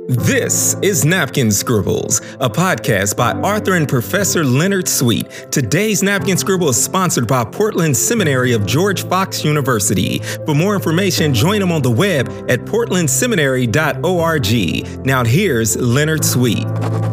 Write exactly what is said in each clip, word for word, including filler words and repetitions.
This is Napkin Scribbles, a podcast by Arthur and Professor Leonard Sweet. Today's Napkin Scribble is sponsored by Portland Seminary of George Fox University. For more information, join them on the web at portland seminary dot org. Now here's Leonard Sweet.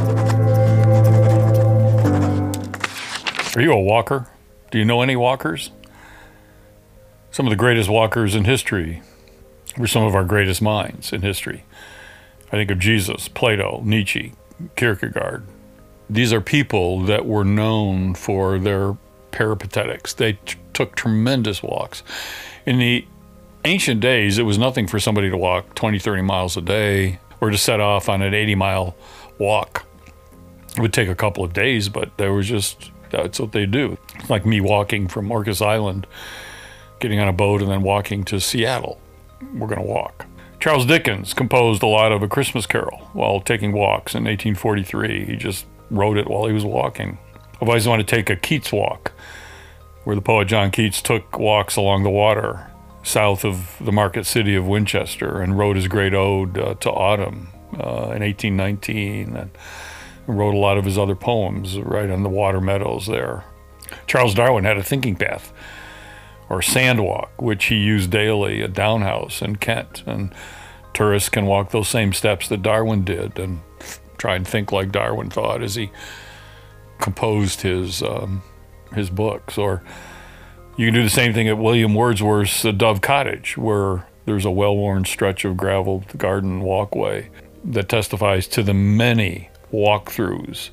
Are you a walker? Do you know any walkers? Some of the greatest walkers in history were some of our greatest minds in history. I think of Jesus, Plato, Nietzsche, Kierkegaard. These are people that were known for their peripatetics. They t- took tremendous walks. In the ancient days, it was nothing for somebody to walk twenty, thirty miles a day or to set off on an eighty mile walk. It would take a couple of days, but there was just, that's what they do. It's like me walking from Orcas Island, getting on a boat and then walking to Seattle. We're going to walk. Charles Dickens composed a lot of A Christmas Carol while taking walks in eighteen forty-three. He just wrote it while he was walking. I've always wanted to take a Keats walk, where the poet John Keats took walks along the water south of the market city of Winchester and wrote his great ode uh, to autumn uh, in eighteen nineteen, and wrote a lot of his other poems right on the water meadows there. Charles Darwin had a thinking path, or Sandwalk, which he used daily at Downhouse in Kent. And tourists can walk those same steps that Darwin did and try and think like Darwin thought as he composed his um, his books. Or you can do the same thing at William Wordsworth's Dove Cottage, where there's a well-worn stretch of graveled garden walkway that testifies to the many walkthroughs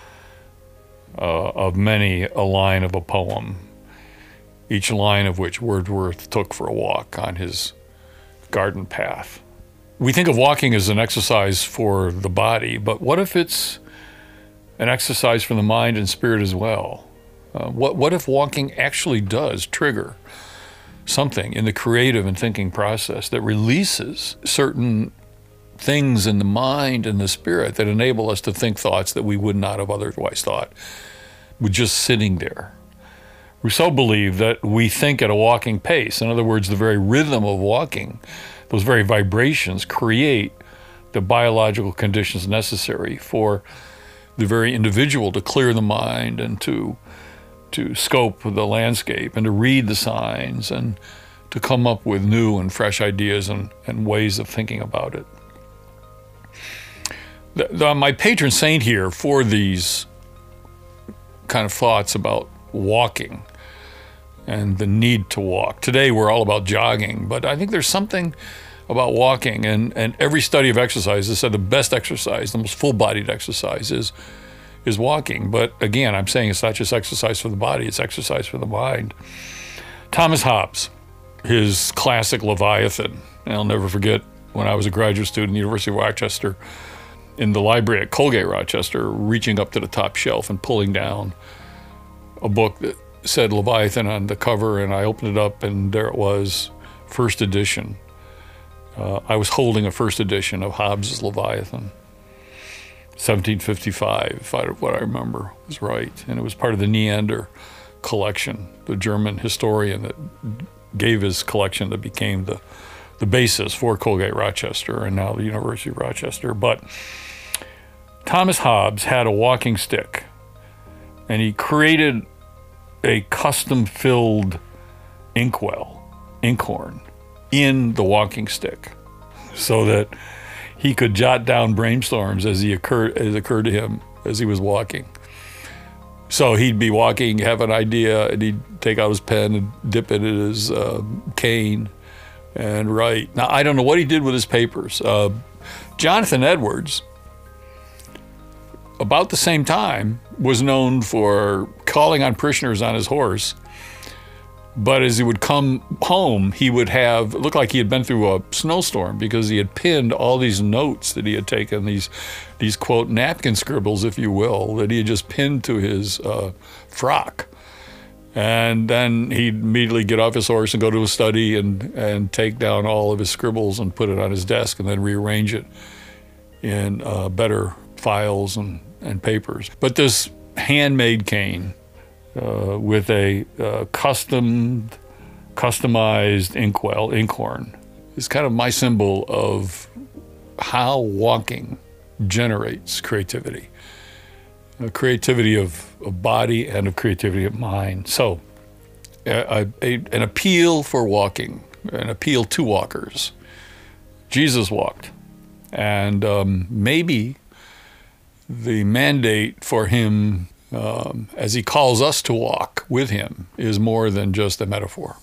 uh, of many a line of a poem, each line of which Wordsworth took for a walk on his garden path. We think of walking as an exercise for the body, but what if it's an exercise for the mind and spirit as well? Uh, what, what if walking actually does trigger something in the creative and thinking process that releases certain things in the mind and the spirit that enable us to think thoughts that we would not have otherwise thought, with just sitting there? Rousseau believed that we think at a walking pace. In other words, the very rhythm of walking, those very vibrations create the biological conditions necessary for the very individual to clear the mind and to, to scope the landscape and to read the signs and to come up with new and fresh ideas and, and ways of thinking about it. The, the, my patron saint here for these kind of thoughts about walking and the need to walk. Today we're all about jogging, but I think there's something about walking, and, and every study of exercise has said the best exercise, the most full-bodied exercise is, is walking. But again, I'm saying it's not just exercise for the body, it's exercise for the mind. Thomas Hobbes, his classic Leviathan, and I'll never forget when I was a graduate student at the University of Rochester, in the library at Colgate Rochester, reaching up to the top shelf and pulling down a book that said Leviathan on the cover, and I opened it up and there it was, first edition. Uh, I was holding a first edition of Hobbes' Leviathan, seventeen fifty-five, if I, what I remember was right. And it was part of the Neander collection, the German historian that gave his collection that became the, the basis for Colgate Rochester and now the University of Rochester. But Thomas Hobbes had a walking stick, and he created a custom-filled inkwell, inkhorn, in the walking stick, so that he could jot down brainstorms as he occurred as occurred to him as he was walking. So he'd be walking, have an idea, and he'd take out his pen and dip it in his uh, cane and write. Now, I don't know what he did with his papers. Uh, Jonathan Edwards, about the same time, was known for calling on parishioners on his horse. But as he would come home, he would have, it looked like he had been through a snowstorm, because he had pinned all these notes that he had taken, these, these quote, napkin scribbles, if you will, that he had just pinned to his uh, frock. And then he'd immediately get off his horse and go to his study and, and take down all of his scribbles and put it on his desk and then rearrange it in uh, better files and, and papers. But this handmade cane, Uh, with a uh, custom, customized inkwell, inkhorn, is kind of my symbol of how walking generates creativity. A creativity of, of body and of creativity of mind. So a, a, an appeal for walking, an appeal to walkers. Jesus walked. And um, maybe the mandate for him um, as he calls us to walk with him is more than just a metaphor.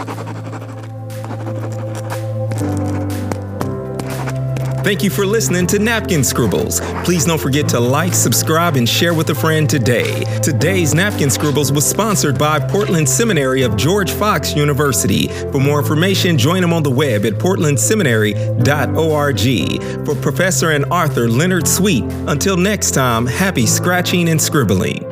Thank you for listening to Napkin Scribbles. Please don't forget to like, subscribe, and share with a friend today. Today's Napkin Scribbles was sponsored by Portland Seminary of George Fox University. For more information, join them on the web at portland seminary dot org. For Professor and Author Leonard Sweet, until next time, happy scratching and scribbling.